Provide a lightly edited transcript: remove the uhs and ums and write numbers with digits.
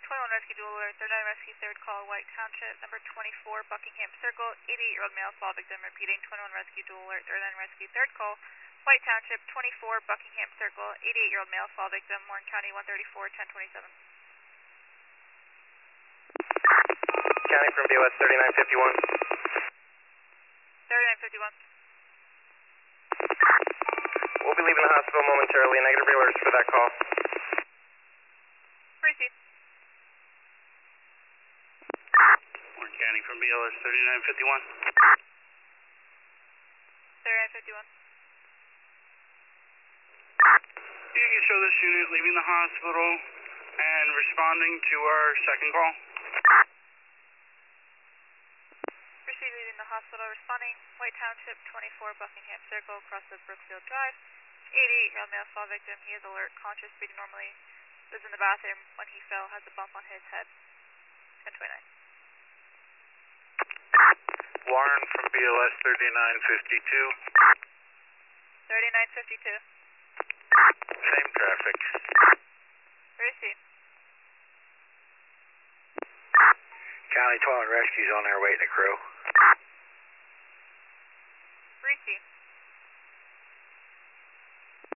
21 Rescue Dual Alert, 39 Rescue, third call, White Township, number 24, Buckingham Circle, 88-year-old male fall victim, repeating 21 Rescue Dual Alert, 39 Rescue, third call, White Township, 24, Buckingham Circle, 88-year-old male fall victim, Warren County, 134, 1027. County from BOS 3951. 3951. We'll be leaving the hospital momentarily. Negative alerts for that call. Receive. Warren County from BLS 3951. 3951. You can show this unit leaving the hospital and responding to our second call. Receive, leaving the hospital, responding, White Township, 24, Buckingham Circle, across the Brookfield Drive, 88-year-old male fall victim, he is alert, conscious, breathing normally, was in the bathroom when he fell, has a bump on his head, 1029. Warren from BLS 3952. 3952. Same traffic. Receive. County 12 Rescue's on their way to crew. Receive.